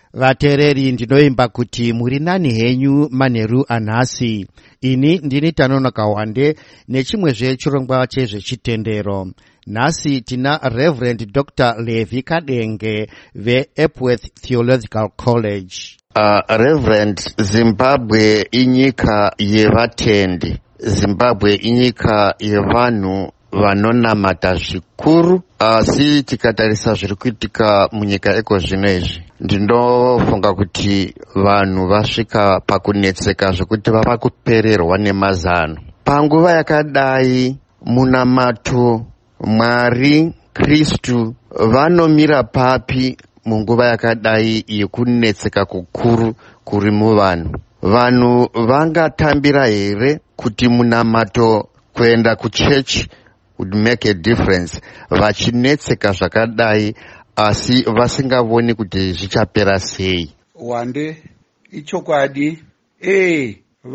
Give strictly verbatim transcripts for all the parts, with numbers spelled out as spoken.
Vatereri, ndinoimba kuti muri nani henyu manheru anhasi. Ini ndini Tanonoka Wande nechimwezve chirongwa chezvechitendero. Nhasi tina Reverend Doctor Levi Kadenge veEpworth Theological College. Uh, Reverend, Zimbabwe inyika yevatendi. Zimbabwe inyika yevanhu vanonamata zvikuru, asi tikatarisa zviri kuitika munyika eko zvino izvi, ndinofunga kuti vanhu vasvika pakunetseka zvekuti vava kupererwa nemazano. Panguva yakadai, munamato, Mwari, Kristu vanomira papi munguva yakadai yekunetseka kukuru kuri muvanhu? Vanhu vangatambira here kuti munamato, kuenda kuchechi would make a difference, vachinetseka zvakadai asi vasingavoni kuti zvichapera sei? Wande, ichokwadi, eh,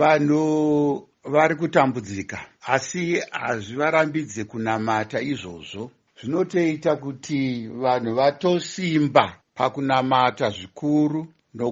vanhu vari kutambudzika, asi hazvivarambidze kunamata izvozvo. Zvinotoita kuti vanhu vatosimba pakunamata zvikuru,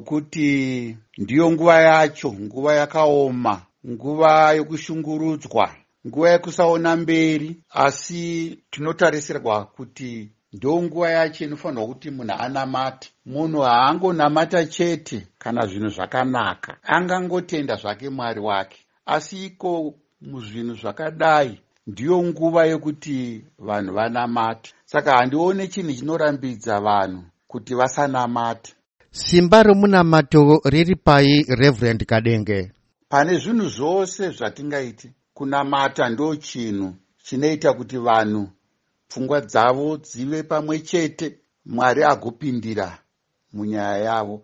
nokuti ndiyo nguva yacho, nguva yakaoma, nguva yokushungurudzwa, nguva yekusaona mberi, asi tinotarisirwa kuti ndo nguva yacho inofanirwa kuti munhu anamate. Munhu haangonamata chete kana zvinhu zvakanaka, angangotenda zvake Mwari wake, asi iko muzvinhu zvakadai ndiyo nguva yokuti vanhu vanamate. Saka handione chinhu chinorambidza vanhu kuti vasanamate. Simba romunamato riri pai, Reverend Kadenge? Pane zvinhu zvose zvatingaiti, kunamata ndo chinhu chinoita kuti vanhu pfungwa dzavo dzive pamwe chete, Mwari agopindira munyaya yavo.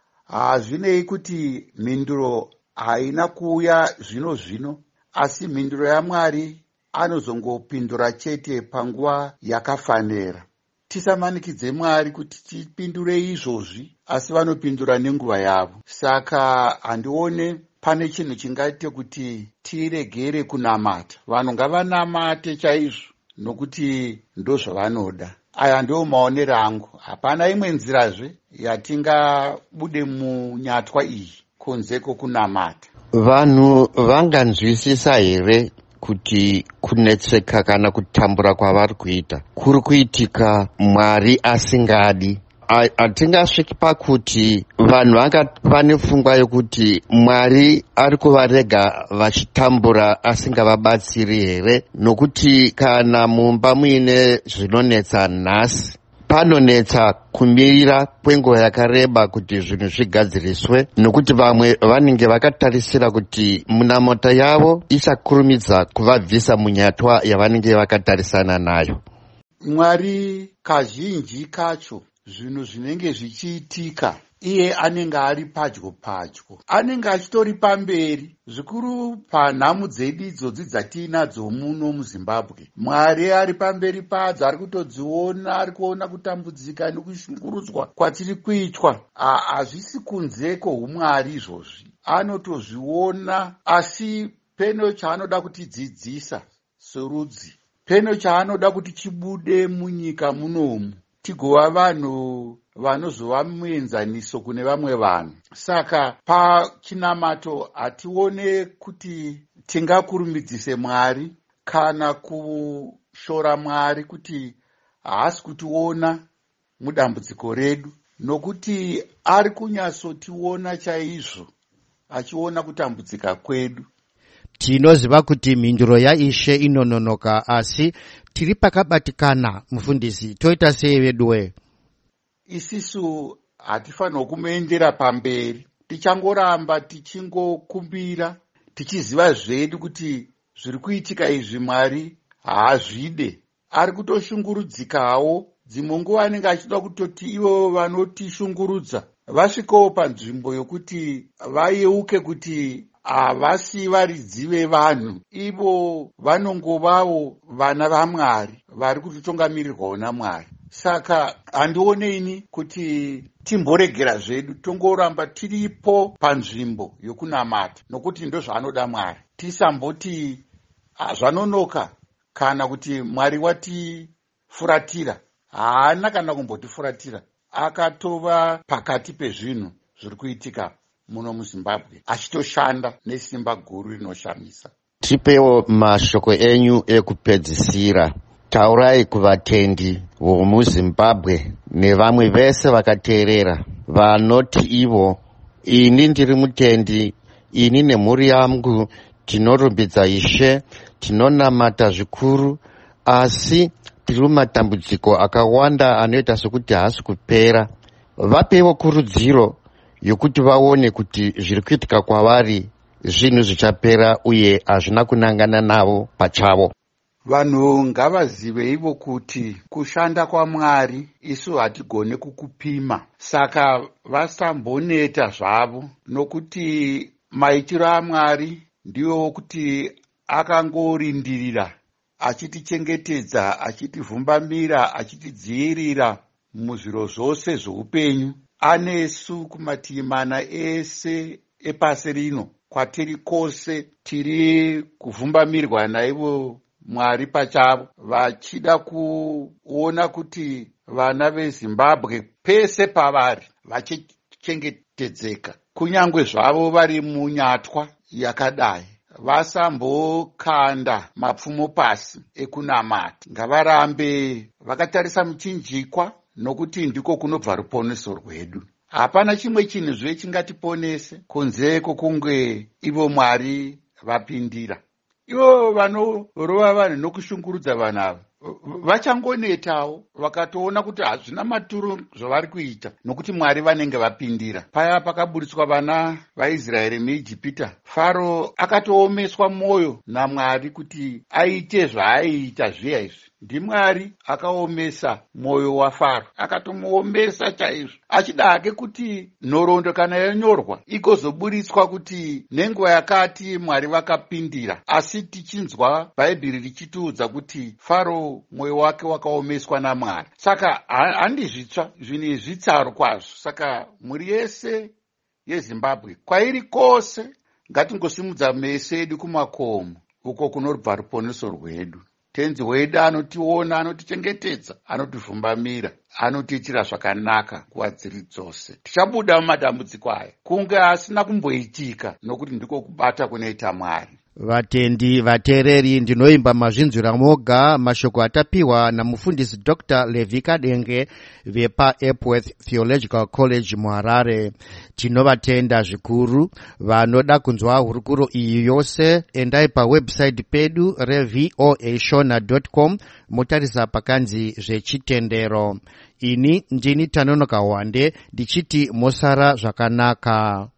Hazvinei kuti mhinduro haina kuuya zvino zvino, asi mhinduro yaMwari anozongopindura chete panguva yakafanira. Tisamanikidze Mwari kuti tipindure izvozvi, asi vanopindura nenguva yavo. Saka handione pane chinhu chingaite kuti tiregere kunamata. Vanhu ngavanamate chaizvo, nokuti ndo zvavanoda. Aya ndiwo maonero angu. Hapana imwe nzirazve yatingabude munyatwa iyi kunze kwokunamata. Vanhu vanganzwisisa here kuti kunetseka kana kutambura kwavari kuita kuri kuitika Mwari asingadi? Hatingasviki pakuti vanhu vanga vane pfungwa yokuti Mwari ari kuvarega vachitambura asingavabatsiri here? Nokuti kana mumba muine zvinonetsa nhasi, panonetsa kumirira kwenguva yakareba kuti zvinhu zvigadziriswe, nokuti vamwe vanenge vakatarisira kuti munamata yavo ichakurumidza kuvabvisa munyatwa yavanenge vakatarisana nayo. Mwari kazhinji kacho zvinhu zvinenge zvichiitika, iye anenge ari padyo padyo, anenge achitori pamberi. Zvikuru panhamu dzedu idzodzi dzatinadzo muno muZimbabwe, Mwari ari pamberi padzo, ari kutodziona, ari kuona kutambudzika nekushungurudzwa kwatiri kuitwa. Hazvisi kunze kwoumwari izvozvi, anotozviona, asi peno chaanoda kutidzidzisa sorudzi, peno chaanoda kuti chibude munyika munomu, tigova vanhu vanozova muenzaniso kune vamwe vanhu. Saka pachinamato hatione kuti tingakurumidzise Mwari kana kushora Mwari kuti haasi kutiona mudambudziko redu, nokuti ari kunyatsotiona chaizvo, achiona kutambudzika kwedu. Tinoziva kuti mhinduro yaIshe inononoka, asi tiri pakabatikana. Mufundisi, toita sei veduwe? Isisu hatifanirwa kumoendera pamberi, tichangoramba tichingokumbira, tichiziva zvedu kuti zviri kuitika izvi Mwari haazvide. Ari kutoshungurudzikawo, dzimwe nguva anenge achida kutoti ivo vanotishungurudza vasvikawo panzvimbo yokuti vayeuke kuti havasi varidzi vevanhu, ivo vanongovawo vana vaMwari vari kutotongamirirwawo naMwari. Saka handioneini kuti timboregera zvedu, tongoramba tiripo panzvimbo yokunamata, nokuti ndo zvaanoda Mwari. Tisamboti zvanonoka kana kuti Mwari watifuratira. Haana kana kumbotifuratira, akatova pakati pezvinhu zviri kuitika muno muzimbabwe achitoshanda nesimba guru rinoshamisa. Tipewo mashoko enyu ekupedzisira. Taurai kuvatendi vomuzimbabwe nevamwe vese vakateerera vanoti ivo, ini ndiri mutendi, ini nemhuri yangu tinorumbidza Ishe, tinonamata zvikuru, asi tiri mumatambudziko akawanda anoita sokuti haasi kupera. Vapewo kurudziro yokuti vaone kuti zviri kuitika kwavari zvinhu zvichapera uye hazvina kunangana navo pachavo. Vanhu ngavazive ivo kuti kushanda kwaMwari isu hatigone kukupima, saka vasamboneta zvavo, nokuti maitiro aMwari ndiwo kuti akangorindirira achitichengetedza, achitivhumbamira, achitidzivirira muzviro zvose zveupenyu. Anesu kumativi mana ese epasi rino, kwatiri kwose tiri kuvhumbamirwa naivo Mwari pachavo, vachida kuona kuti vana veZimbabwe pese pavari vachichengetedzeka, kunyangwe zvavo vari munyatwa yakadai, vasambokanda mapfumo pasi ekunamata. Ngavarambe vakatarisa muchinjikwa, nokuti ndiko kunobva ruponeso rwedu. Hapana chimwe chinhu zve chingatiponese kunze kwokunge ivo Mwari vapindira. Ivo vanorova vanhu nokushungurudza vanhu ava vachangonetawo vakatoona kuti hazvina maturo zvavari kuita, nokuti Mwari vanenge vapindira. Paya pakaburitswa vana vaIsraeri muIjipita, Faro akatoomeswa mwoyo naMwari kuti aite zvaaiita zviya izvi. NdiMwari akaomesa mwoyo waFaro, akatomuomesa chaizvo, achida hake kuti nhoroondo kana yanyorwa igozoburitswa kuti nenguva yakati Mwari vakapindira. Asi tichinzwa Bhaibheri richitiudza kuti Faro mwoyo wake wakaomeswa naMwari. Saka handizvitsva, zvinhu izvi tsaro kwazvo. Saka mhuri yese yeZimbabwe kwairi kwose ngatingosimudza meso edu kumakomo, uko kunobva ruponeso rwedu. Tenzi wedu anotiona, anotichengetedza, anotivhumbamira, anotiitira zvakanaka nguva dziri dzose. Tichabuda mumadambudziko aya kunge asina kumboitika, nokuti ndiko kubata kunoita Mwari. Vatendi vateereri, ndinoimba mazvinzwira moga mashoko atapiwa namufundisi Doctor Levi Kadenge vepa Epworth Theological College muHarare. Tinovatenda zvikuru. Vanoda kunzwa hurukuro iyi yose, endai pawebsite pedu re voa shona dot com motarisa pakanzi zvechitendero. Ini ndini Tanonoka Wande ndichiti mosara zvakanaka.